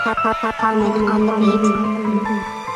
Harmony on the beat.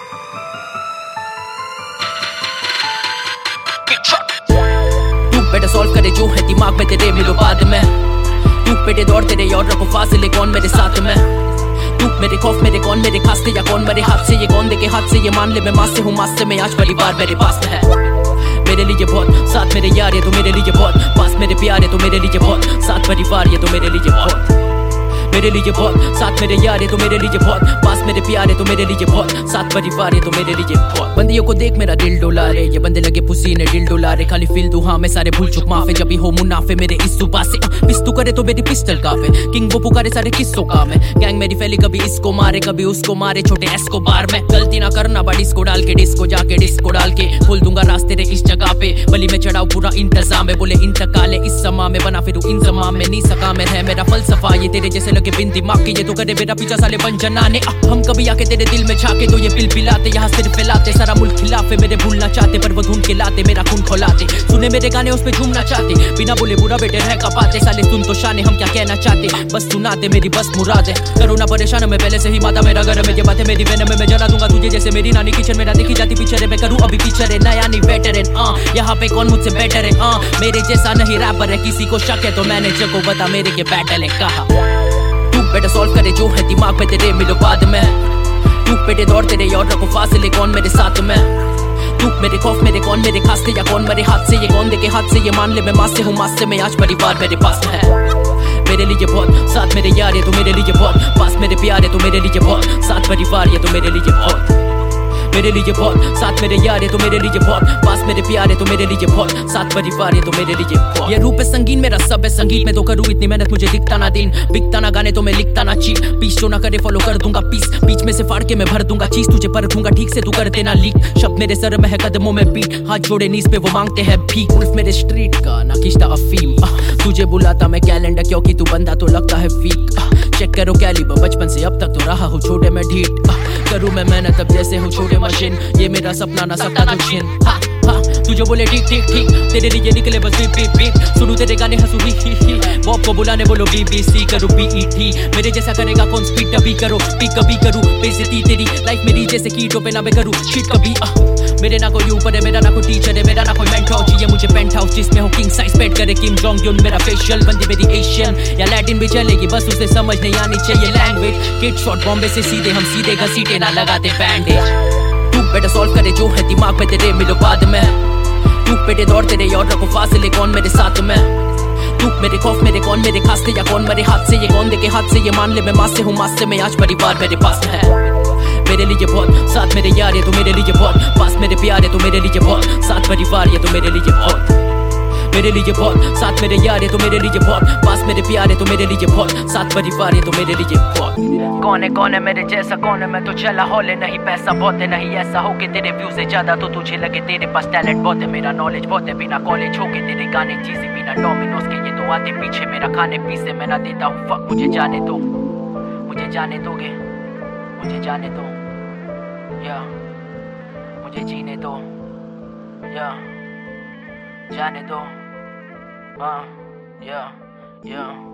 तू बेटा solve करे जो है दिमाग में तेरे, मिलो बाद में। तू बेटे दौड़ तेरे और रखो फासिले, कौन मेरे साथ में। तू मेरे खौफ मेरे कौन मेरे खास्ते, या कौन मेरे हाथ से, ये कौन देके हाथ से। ये मान ले मैं मास से हूँ, मास से मैं आज परिवार मेरे पास में है। मेरे लिए बहुत साथ मेरे यार, ये तो मेरे लिए बहुत पास मेरे प्यार, ये तो मेरे लिए बहुत साथ परिवार, ये तो मेरे लिए बहुत। मेरे लिए बहुत साथ मेरे यार, ये तो मेरे लिए बहुत पास मेरे प्यार, ये तो मेरे लिए बहुत साथ परिवार, ये तो मेरे लिए बहुत। बंदियों को देख मेरा दिल डोला रे, ये बंदे लगे पुसीने दिल डोला रे। खाली फील दूं हाँ मैं सारे भूल चुक माफे, जब भी हो मुनाफे मेरे इस सुबह से। पिस्तू करे तो मेरी पिस्टल काफे, किंग वो पुकारे सारे किस्सों काम है। गैंग मेरी फैली, कभी इसको मारे कभी उसको मारे, छोटे एस को बार में। गलती ना करना बड़ी इसको डाल के डिस्को जाके डिस्को डाल के खोल दूंगा रास्ते रे इस जगह पे। बली में चढ़ाऊ पूरा इंतजाम है, बोले इंतकाल है इस समा में, बना फिर इंतजाम में नहीं सका मैं है मेरा फलसफा। ये तेरे जैसे लगे बिन दिमाग के, ये तो करे मेरा पीछा साले बन जनाने। हम कभी आके तेरे दिल में झाके तो ये पिल पिलाते, यहाँ सिर्फ फैलाते सारा मुल्क खिलाफे। मेरे भूलना चाहते पर वो ढूंढ के लाते, मेरा खून खोलाते। सुने मेरे गाने उस पे झूमना चाहते, बिना बोले बुरा बेटे रह का पाते। साले सुन तो शाने हम क्या कहना चाहते, बस सुनाते मेरी बस मुरादे। करो ना परेशान मैं पहले से ही, माता मेरा घर में, ये बातें मेरी वेन में। मैं जला दूंगा तुझे जैसे मेरी नानी किचन मेरा, देखी जाती पीछे रे। मैं करूँ अभी पीछे रे, नया नहीं वेटरन। यहाँ पे कौन मुझसे बेटर है, मेरे जैसा नहीं रैपर है। किसी को शक है तो मैनेजर को बता मेरे के बैटल है कहा। तू बेटा सॉल्व करे जो है दिमाग में तेरे, मिलो बाद में। तू बेटे दौड़ तेरे और रखो फासिले, कौन मेरे साथ में। तू मेरे खौफ मेरे कौन मेरे खास्ते, या कौन मेरे हाथ से। ये कौन देके हाथ से, ये मान ले मैं मास से हूँ, मास से मैं आज परिवार मेरे पास में है। मेरे लिए बहुत साथ मेरे यार, ये तो मेरे लिए बहुत पास मेरे प्यार, ये तो मेरे लिए बहुत साथ परिवार, ये तो मेरे लिए बहुत। मेरे लिए बहुत साथ मेरे यार, ये तो मेरे लिए बहुत पास मेरे प्यार, ये तो मेरे लिए बहुत साथ परिवार, ये तो मेरे लिए बहुत। ये रूप है संगीन मेरा सब है संगीत में, तो करूँ इतनी मेहनत मुझे दिखता ना दिन, बिकता ना गाने तो मैं लिखता ना चीट। पीस जो ना करे फॉलो कर दूंगा पीस, बीच में से फाड़ के मैं भर दूंगा चीज। तुझे परखूंगा ठीक से तू कर देना लीक, शब्द मेरे सर में है कदमों में बीट। हाथ जोड़े नीज पे वो मांगते हैं भीख, उल्फ मेरे स्ट्रीट का ना किस्ता अफीम। तुझे बुलाता मैं कैलेंडर क्योंकि तू बंदा तो लगता है वीक। चेक करो कैलिबर, बचपन से अब तक तो रहा हूँ छोटे में ढीठ। करूँ मैं मेहनत अब जैसे हूँ छोटे मशीन, ये मेरा सपना ना सकता तुझिन। तुझे बोले ठीक ठीक ठीक, तेरे लिए निकले बस बीप बीप बीप। सुनू तेरे गाने हंसू ही बॉब को बुलाने बोलो BBC, करूँ BET। मेरे जैसा करेगा कौन स्पीड, अभी करो पिक कभी करूँ बेइज्जती तेरी लाइफ मेरी जैसे कीटों पे ना मैं करूँ शिट कभी। मेरे ना कोई ऊपर है, मेरा ना कोई टीचर है, मेरा ना कोई मेंटर चाहिए मुझे पेंट हाउस जिसमें हो किंग साइज बेड करे किम जोंग यून। मेरा फेशियल बंदी मेरी एशियन या लैटिन भी चलेगी, बस उसे समझ नहीं आनी चाहिए लैंग्वेज। किड शॉट बॉम्बे से सीधे हम सीधे घसीटे ना लगाते बैंडेज। तू बेटा सॉल्व करे जो है दिमाग में तेरे, मिलो बाद में। तू बेटे दौड़ तेरे और रखो फासिले, कौन मेरे साथ में। तू मेरे खौफ मेरे कौन मेरे खास्ते, या कौन मेरे हाथ से। ये कौन देके हाथ से, ये मान ले मैं मास से हूँ, मास से मैं आज परिवार मेरे पास में है। मेरे लिए बहुत साथ मेरे यार, ये तो मेरे लिए बहुत पास मेरे प्यार, ये तो मेरे लिए बहुत साथ परिवार, ये तो मेरे लिए बहुत। मेरे लिए बहुत साथ मेरे यार, ये तो मेरे लिए बहुत पास मेरे प्यार, ये तो मेरे लिए बहुत साथ परिवार, ये तो मेरे लिए बहुत। कौन है मेरे जैसा कौन है, मैं तो चला हॉले नहीं पैसा बहुत है। नहीं ऐसा हो कि तेरे व्यू से ज्यादा तो तुझे लगे तेरे पास टैलेंट बहुत है। मेरा नॉलेज बहुत है, बिना कॉलेज हो के तेरे गाने चीजें बिना डोमिनोज के, ये तो आते पीछे मेरा खाने पीछे मैं ना देता हूँ फक। मुझे जाने दो, मुझे जाने दोगे, मुझे जाने दो या मुझे जीने दो या जाने दो। या